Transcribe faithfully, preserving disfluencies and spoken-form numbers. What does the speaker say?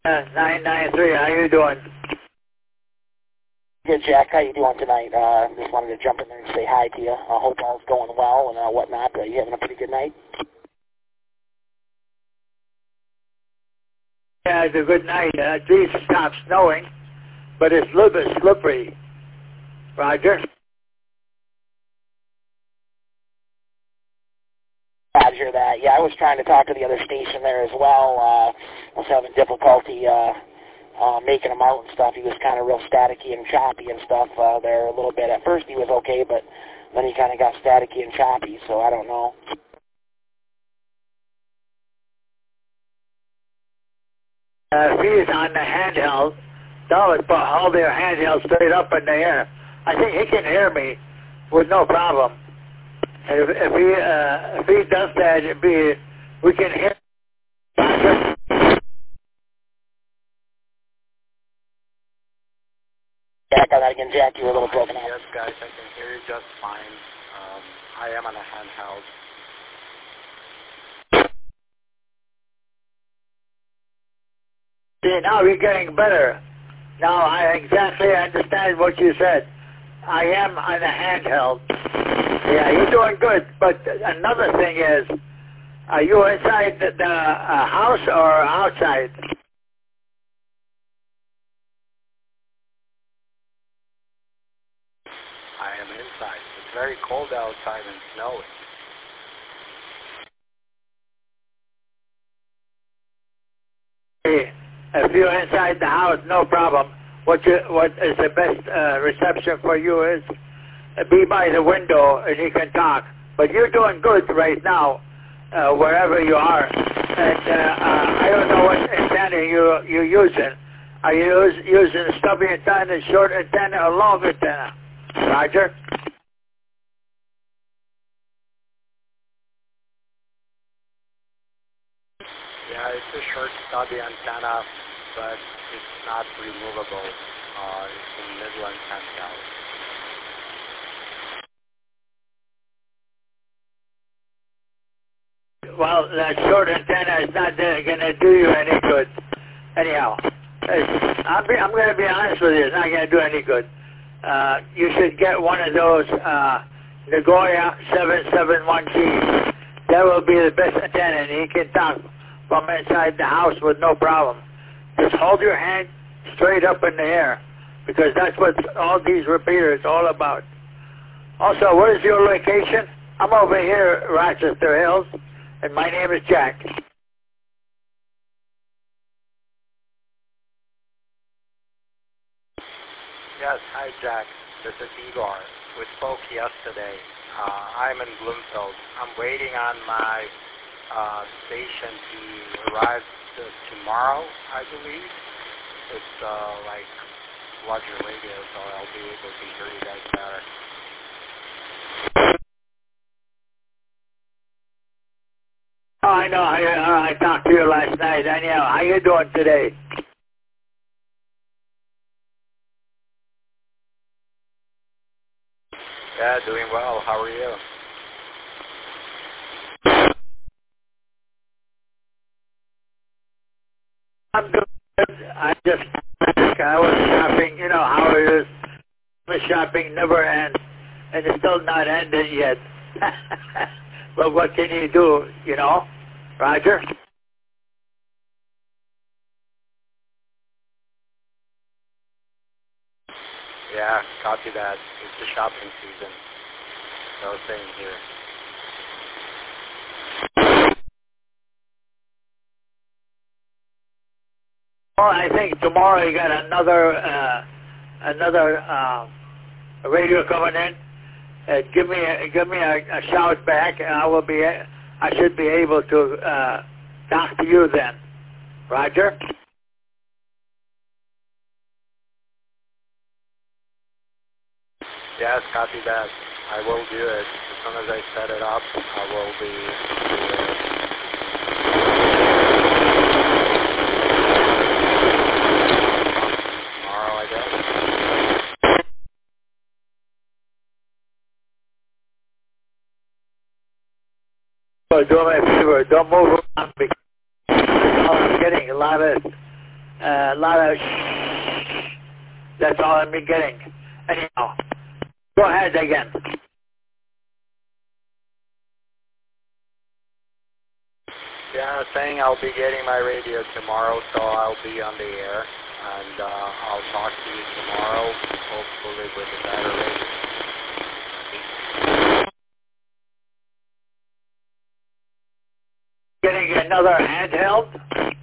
Uh, nine nine three, how you doing? Good, Jack. How you doing tonight? Uh, just wanted to jump in there and say hi to you. I hope all's going well and uh, whatnot. Are you having a pretty good night? Yeah, it's a good night. Uh, at least it stopped snowing, but it's a little bit slippery. Roger? Roger that. Yeah, I was trying to talk to the other station there as well. Uh, I was having difficulty uh, uh, making him out and stuff. He was kind of real staticky and choppy and stuff uh, there a little bit. At first he was okay, but then he kind of got staticky and choppy, so I don't know. Uh, if he's on the handheld, that would put all their handheld straight up in the air. I think he can hear me with no problem. And if, if he uh, if he does that, it'd be, we can hear. Jack, I gotta get Jack. You were a little broken up. Yes, guys, I can hear you just fine. Um, I am on a handheld. See, now we're getting better. Now I exactly understand what you said. I am on a handheld. Yeah, you're doing good. But another thing is, are you inside the, the uh, house or outside? I am inside. It's very cold outside and snowy. Hey, if you're inside the house, no problem. What you, what is the best uh, reception for you is uh, be by the window and you can talk. But you're doing good right now, uh, wherever you are. And uh, uh, I don't know what antenna you, you're using. Are you use, using a stubby antenna, short antenna, or long antenna? Roger? Yeah, it's a short stubby antenna, but it's not removable. Uh, it's a Midland handheld. Well, that short antenna is not going to do you any good. Anyhow, I'm, I'm going to be honest with you. It's not going to do any good. Uh, you should get one of those uh, Nagoya seven seven one G. That will be the best antenna, and you can talk from inside the house with no problem. Just hold your hand straight up in the air, because that's what all these repeaters are all about. Also, where's your location? I'm over here, Rochester Hills, and my name is Jack. Yes, hi Jack. This is Igor. We spoke yesterday. Uh, I'm in Bloomfield. I'm waiting on my uh, station to arrive to tomorrow, I believe. It's uh, like larger radio, so I'll be able to hear you guys better. Oh, I know. I, uh, I talked to you last night. Anyhow, how you doing today? Yeah, doing well. How are you? I'm good. I just, I was shopping. You know how it is. The shopping never ends, and it's still not ended yet. But what can you do, you know? Roger? Yeah, copy that. It's the shopping season. So same here. Well, I think tomorrow you got another uh, another uh, radio coming in. Uh, give me a, give me a, a shout back, and I will be I should be able to uh, talk to you then. Roger? Yes, copy that. I will do it. As soon as I set it up, I will be tomorrow, I guess. So do me a favor, don't move around because I'm getting a lot of Uh, a lot of shh. That's all I've been getting. Anyhow, go ahead again. Yeah, saying I'll be getting my radio tomorrow, so I'll be on the air, and uh, I'll talk to you tomorrow, hopefully with a better radio. Getting another handheld?